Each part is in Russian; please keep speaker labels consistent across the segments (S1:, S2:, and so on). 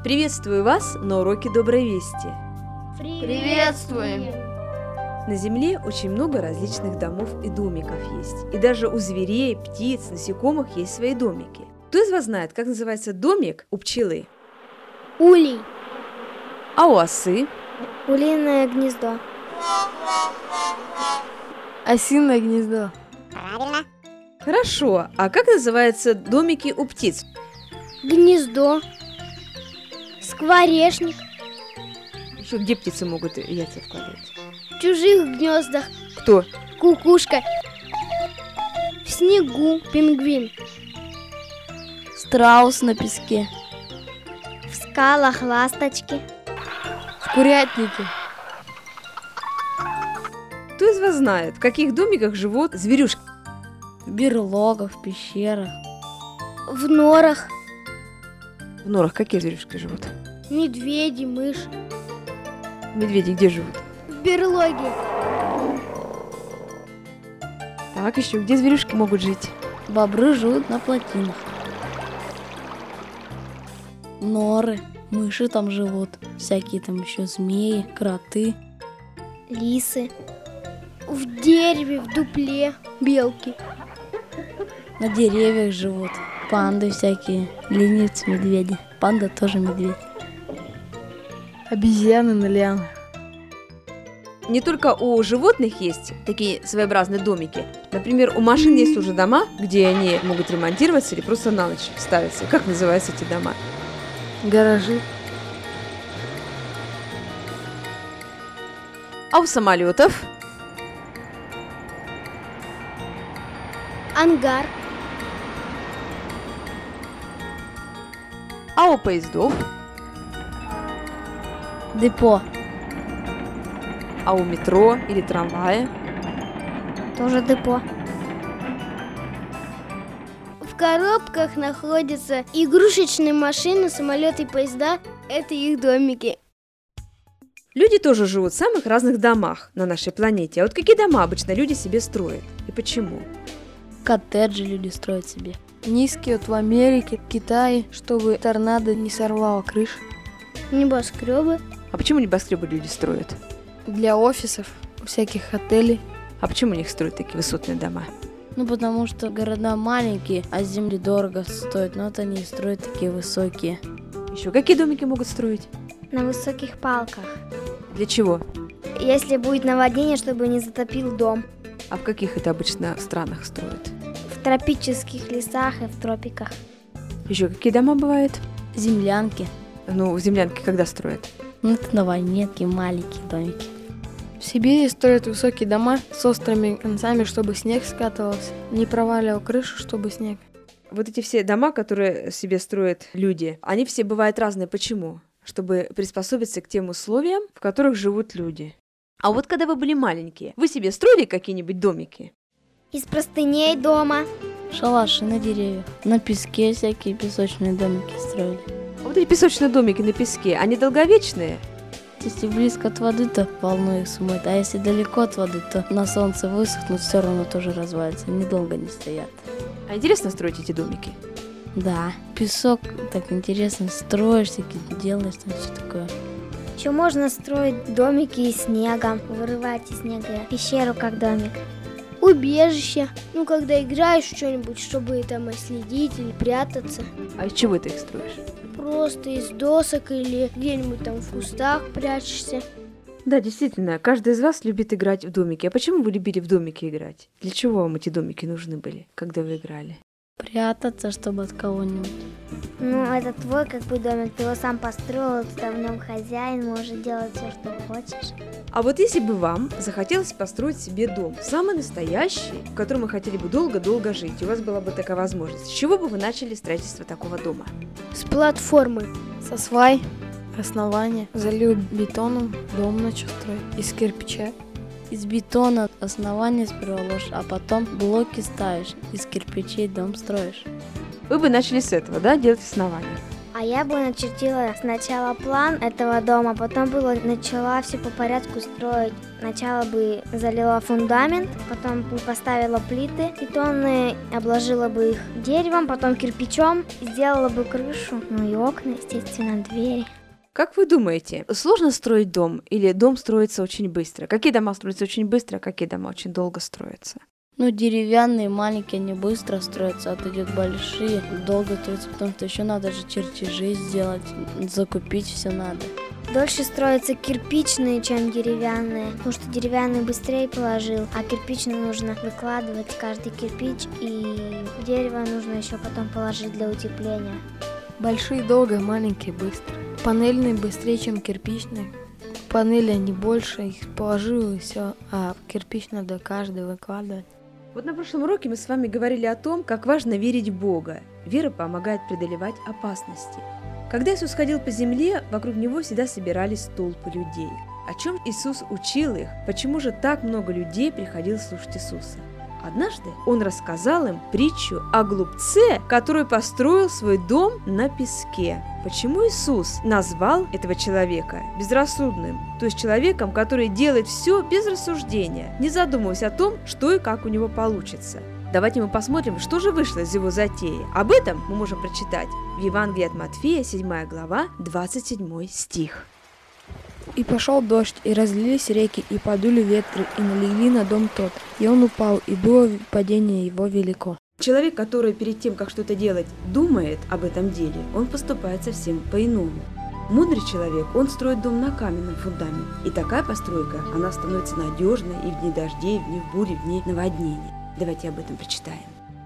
S1: Приветствую вас на уроке Доброй Вести.
S2: Приветствуем!
S1: На Земле очень много различных домов и домиков есть. И даже у зверей, птиц, насекомых есть свои домики. Кто из вас знает, как называется домик у пчелы?
S2: Улей.
S1: А у осы?
S2: Улиное гнездо.
S3: Осиное гнездо.
S2: Правильно.
S1: Хорошо. А как называются домики у птиц?
S2: Гнездо. Скворечник.
S1: Еще где птицы могут яйца вкладывать?
S2: В чужих гнездах.
S1: Кто?
S2: Кукушка. В снегу пингвин.
S3: Страус на песке.
S2: В скалах ласточки.
S3: В курятнике.
S1: Кто из вас знает, в каких домиках живут зверюшки?
S3: В берлогах, в пещерах.
S2: В норах.
S1: В норах какие зверюшки живут?
S2: Медведи, мышь.
S1: Медведи где живут?
S2: В берлоге.
S1: Так, еще где зверюшки могут жить?
S3: Бобры живут на плотинах. Норы. Мыши там живут. Всякие там еще змеи, кроты.
S2: Лисы. В дереве, в дупле. Белки.
S3: На деревьях живут. Панды всякие. Ленивцы, медведи. Панда тоже медведь.
S4: Обезьяны на лианах.
S1: Не только у животных есть такие своеобразные домики. Например, у машин есть уже дома, где они могут ремонтироваться или просто на ночь ставятся. Как называются эти дома?
S4: Гаражи.
S1: А у самолетов?
S2: Ангар.
S1: А у поездов?
S3: Депо.
S1: А у метро или трамвая?
S2: Тоже депо. В коробках находятся игрушечные машины, самолеты и поезда. Это их домики.
S1: Люди тоже живут в самых разных домах на нашей планете. А вот какие дома обычно люди себе строят? И почему?
S3: Коттеджи люди строят себе.
S4: Низкие вот в Америке, в Китае, чтобы торнадо не сорвало крышу.
S2: Небоскребы.
S1: А почему небоскребы люди строят?
S4: Для офисов, всяких отелей.
S1: А почему у них строят такие высотные дома?
S3: Ну, потому что города маленькие, а земли дорого стоят. Но вот они и строят такие высокие.
S1: Еще какие домики могут строить?
S2: На высоких палках.
S1: Для чего?
S2: Если будет наводнение, чтобы не затопил дом.
S1: А в каких это обычно странах строят?
S2: В тропических лесах и в тропиках.
S1: Еще какие дома бывают?
S3: Землянки.
S1: Ну, в землянке когда строят?
S3: Ну, это на войне такие маленькие домики.
S4: В Сибири строят высокие дома с острыми концами, чтобы снег скатывался. Не проваливал крышу, чтобы снег.
S1: Вот эти все дома, которые себе строят люди, они все бывают разные. Почему? Чтобы приспособиться к тем условиям, в которых живут люди. А вот когда вы были маленькие, вы себе строили какие-нибудь домики?
S2: Из простыней дома.
S3: Шалаши на деревьях. На песке всякие песочные домики строили.
S1: А вот эти песочные домики на песке, они долговечные?
S3: Если близко от воды, то волну их смоет, а если далеко от воды, то на солнце высохнут, все равно тоже развалится, недолго не стоят.
S1: А интересно строить эти домики?
S3: Да, песок так интересно, строишь, всякие делаешь, там все такое.
S2: Еще можно строить домики из снега. Вырывать из снега пещеру как домик. Убежище. Ну, когда играешь в что-нибудь, чтобы там следить или прятаться.
S1: А из чего ты их строишь?
S2: Просто из досок или где-нибудь там в кустах прячешься.
S1: Да, действительно, каждый из вас любит играть в домики. А почему вы любили в домики играть? Для чего вам эти домики нужны были, когда вы играли?
S3: Прятаться, чтобы от кого-нибудь.
S2: Ну, это твой как бы домик, ты его сам построил, ты там в нем хозяин, можешь делать все, что хочешь.
S1: А вот если бы вам захотелось построить себе дом, самый настоящий, в котором вы хотели бы долго-долго жить, и у вас была бы такая возможность, с чего бы вы начали строительство такого дома?
S2: С платформы.
S4: Со свай, основания, залил бетоном, дом начал строить. Из кирпича.
S3: Из бетона основание сперва ложишь, а потом блоки ставишь. Из кирпичей дом строишь.
S1: Вы бы начали с этого, да, делать основание?
S2: А я бы начертила сначала план этого дома, потом начала все по порядку строить. Сначала бы залила фундамент, потом бы поставила плиты бетонные, обложила бы их деревом, потом кирпичом, сделала бы крышу, ну и окна, естественно, двери.
S1: Как вы думаете, сложно строить дом или дом строится очень быстро? Какие дома строятся очень быстро, а какие дома очень долго строятся?
S3: Ну, деревянные, маленькие, они быстро строятся, а вот эти большие долго строятся, потому что еще надо же чертежи сделать, закупить все надо.
S2: Дольше строятся кирпичные, чем деревянные, потому что деревянный быстрее положил, а кирпичный нужно выкладывать каждый кирпич, и дерево нужно еще потом положить для утепления.
S4: Большие долго, маленькие быстро. Панельные быстрее, чем кирпичные. Панели они больше, их положил и все, а кирпич надо каждый выкладывать.
S1: Вот на прошлом уроке мы с вами говорили о том, как важно верить в Бога. Вера помогает преодолевать опасности. Когда Иисус ходил по земле, вокруг Него всегда собирались толпы людей. О чем Иисус учил их? Почему же так много людей приходило слушать Иисуса? Однажды Он рассказал им притчу о глупце, который построил свой дом на песке. Почему Иисус назвал этого человека безрассудным? То есть человеком, который делает все без рассуждения, не задумываясь о том, что и как у него получится. Давайте мы посмотрим, что же вышло из его затеи. Об этом мы можем прочитать в Евангелии от Матфея, 7 глава, 27 стих.
S4: И пошел дождь, и разлились реки, и подули ветры, и налегли на дом тот. И он упал, и было падение его велико.
S1: Человек, который перед тем, как что-то делать, думает об этом деле, он поступает совсем по-иному. Мудрый человек, он строит дом на каменном фундаменте. И такая постройка, она становится надежной и в дни дождей, и в дни бури, и в дни наводнений. Давайте об этом прочитаем.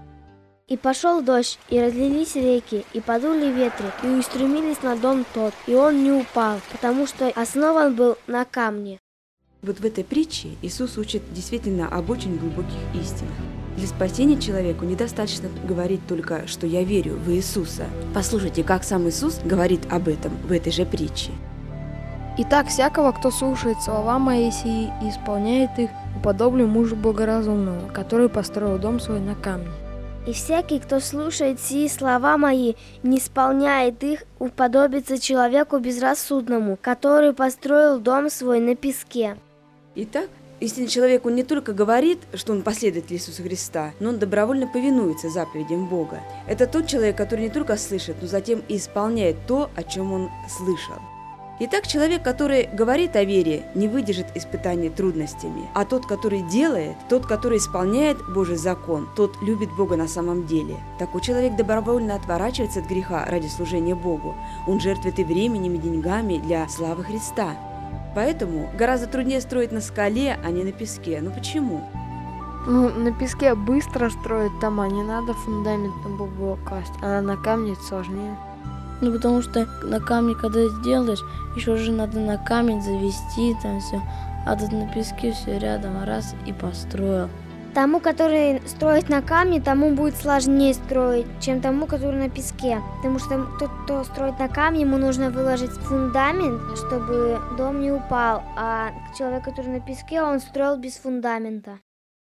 S2: И пошел дождь, и разлились реки, и подули ветры, и устремились на дом тот, и он не упал, потому что основан был на камне.
S1: Вот в этой притче Иисус учит действительно об очень глубоких истинах. Для спасения человеку недостаточно говорить только, что я верю в Иисуса. Послушайте, как сам Иисус говорит об этом в этой же притче.
S4: Итак, всякого, кто слушает слова мои сии и исполняет их, уподоблю мужу благоразумного, который построил дом свой на камне.
S2: И всякий, кто слушает сии слова мои, не исполняет их, уподобится человеку безрассудному, который построил дом свой на песке.
S1: Итак, истинный человек, он не только говорит, что он последователь Иисуса Христа, но он добровольно повинуется заповедям Бога. Это тот человек, который не только слышит, но затем и исполняет то, о чем он слышал. Итак, человек, который говорит о вере, не выдержит испытаний трудностями, а тот, который делает, тот, который исполняет Божий закон, тот любит Бога на самом деле. Такой человек добровольно отворачивается от греха ради служения Богу. Он жертвует и временем, и деньгами для славы Христа. Поэтому гораздо труднее строить на скале, а не на песке. Но почему?
S4: Ну, на песке быстро строить дома, не надо фундамент на бубло класть, а на камне сложнее.
S3: Ну, потому что на камне, когда сделаешь, еще же надо на камень завести, там все. А тут на песке все рядом, раз и построил.
S2: Тому, который строит на камне, тому будет сложнее строить, чем тому, который на песке. Потому что тот, кто строит на камне, ему нужно выложить фундамент, чтобы дом не упал. А человек, который на песке, он строил без фундамента.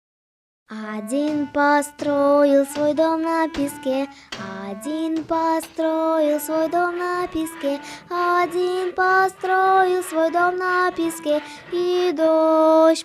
S2: Один построил свой дом на песке, один построил свой дом на песке, один построил свой дом на песке, и дождь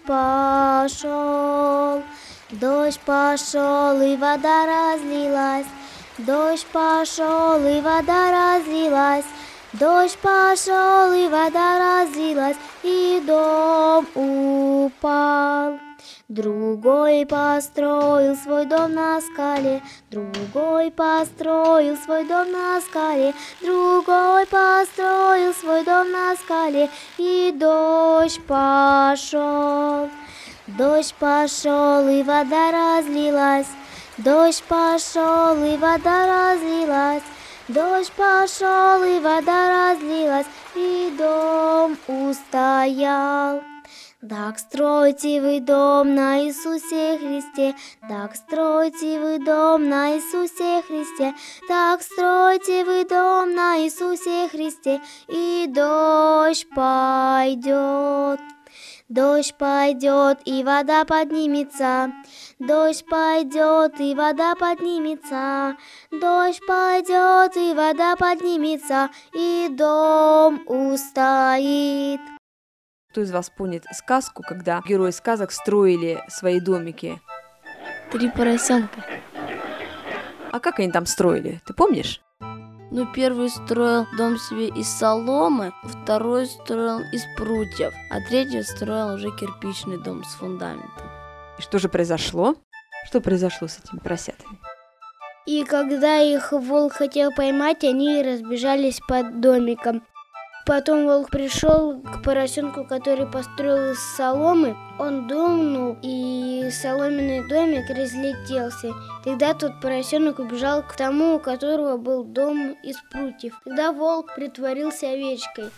S2: пошел. Дождь пошел, и вода разлилась, дождь пошел, и вода разлилась, дождь пошел, и вода разлилась, и дом упал. Другой построил свой дом на скале, другой построил свой дом на скале, другой построил свой дом на скале, и дождь пошел. Дождь пошел, и вода разлилась, дождь пошел, и вода разлилась, дождь пошел, и вода разлилась, и дом устоял. Так стройте вы дом на Иисусе Христе, так стройте вы дом на Иисусе Христе, так стройте вы дом на Иисусе Христе, и дождь пойдет. Дождь пойдет, и вода поднимется. Дождь пойдет, и вода поднимется. Дождь пойдет, и вода поднимется, и дом устоит.
S1: Кто из вас помнит сказку, когда герои сказок строили свои домики?
S3: 3 поросенка.
S1: А как они там строили? Ты помнишь?
S3: Ну, первый строил дом себе из соломы, второй строил из прутьев, а третий строил уже кирпичный дом с фундаментом.
S1: И что же произошло? Что произошло с этими поросятами?
S2: И когда их волк хотел поймать, они разбежались под домиком. Потом волк пришел к поросенку, который построил из соломы. Он дунул, и соломенный домик разлетелся. Тогда тот поросенок убежал к тому, у которого был дом из прутьев. Тогда волк притворился овечкой.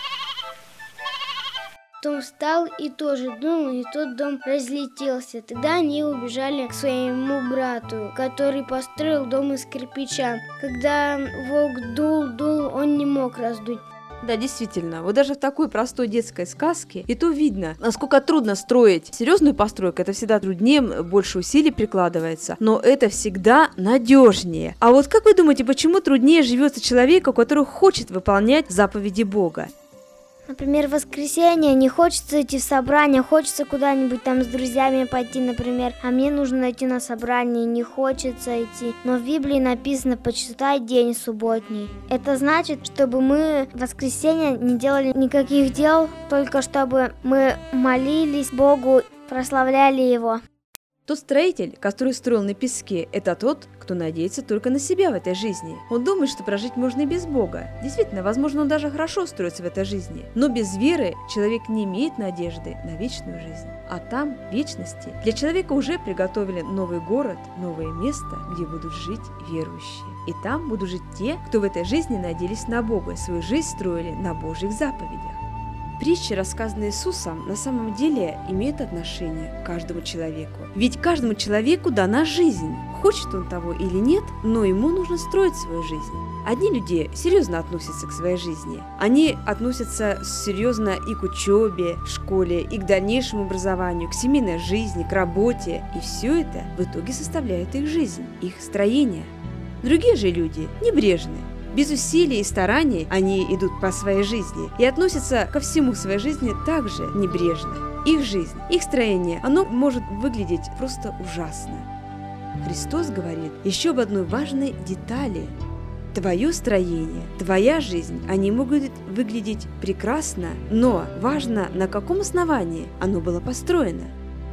S2: Потом встал и тоже дунул, и тот дом разлетелся. Тогда они убежали к своему брату, который построил дом из кирпича. Когда волк дул, он не мог раздуть.
S1: Да, действительно, вот даже в такой простой детской сказке и то видно, насколько трудно строить серьезную постройку. Это всегда труднее, больше усилий прикладывается, но это всегда надежнее. А вот как вы думаете, почему труднее живется человеку, который хочет выполнять заповеди Бога?
S2: Например, в воскресенье не хочется идти в собрание, хочется куда-нибудь там с друзьями пойти, например. А мне нужно идти на собрание, не хочется идти. Но в Библии написано «почитай день субботний». Это значит, чтобы мы в воскресенье не делали никаких дел, только чтобы мы молились Богу, прославляли Его.
S1: Тот строитель, который строил на песке, это тот, кто надеется только на себя в этой жизни. Он думает, что прожить можно и без Бога. Действительно, возможно, он даже хорошо строится в этой жизни. Но без веры человек не имеет надежды на вечную жизнь. А там, в вечности, для человека уже приготовили новый город, новое место, где будут жить верующие. И там будут жить те, кто в этой жизни надеялись на Бога, свою жизнь строили на Божьих заповедях. Притчи, рассказанные Иисусом, на самом деле имеют отношение к каждому человеку. Ведь каждому человеку дана жизнь, хочет он того или нет, но ему нужно строить свою жизнь. Одни люди серьезно относятся к своей жизни. Они относятся серьезно и к учебе в школе, и к дальнейшему образованию, к семейной жизни, к работе. И все это в итоге составляет их жизнь, их строение. Другие же люди небрежны. Без усилий и стараний они идут по своей жизни и относятся ко всему в своей жизни также небрежно. Их жизнь, их строение, оно может выглядеть просто ужасно. Христос говорит еще об одной важной детали. Твое строение, твоя жизнь, они могут выглядеть прекрасно, но важно, на каком основании оно было построено.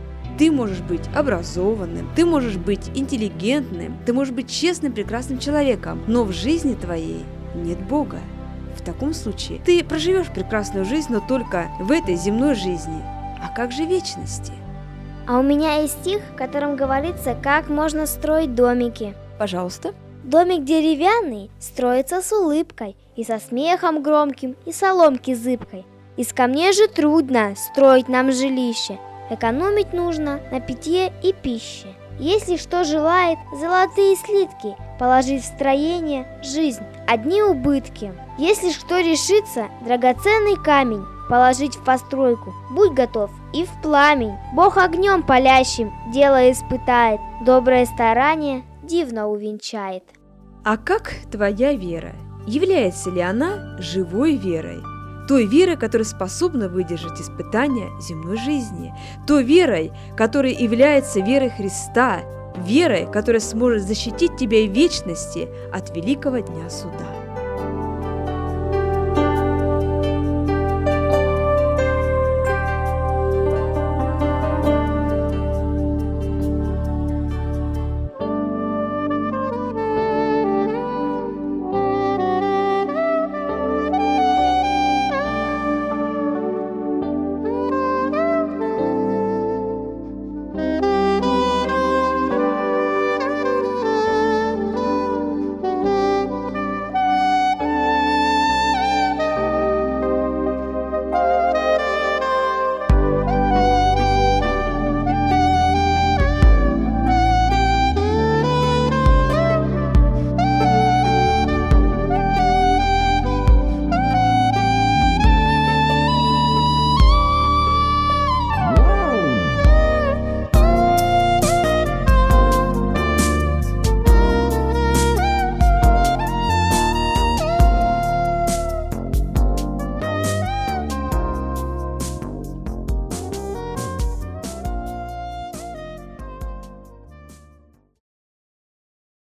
S1: Ты можешь быть образованным, ты можешь быть интеллигентным, ты можешь быть честным, прекрасным человеком, но в жизни твоей нет Бога. В таком случае ты проживешь прекрасную жизнь, но только в этой земной жизни. А как же вечности?
S2: А у меня есть стих, в котором говорится, как можно строить домики.
S1: Пожалуйста.
S2: Домик деревянный строится с улыбкой, и со смехом громким, и соломки зыбкой. Из камней же трудно строить нам жилище. Экономить нужно на питье и пище. Если что желает, золотые слитки положить в строение жизнь, одни убытки. Если что решится, драгоценный камень положить в постройку, будь готов и в пламень. Бог огнем палящим дело испытает, доброе старание дивно увенчает.
S1: А как твоя вера? Является ли она живой верой? Той верой, которая способна выдержать испытания земной жизни. Той верой, которая является верой Христа. Верой, которая сможет защитить тебя в вечности от великого дня суда.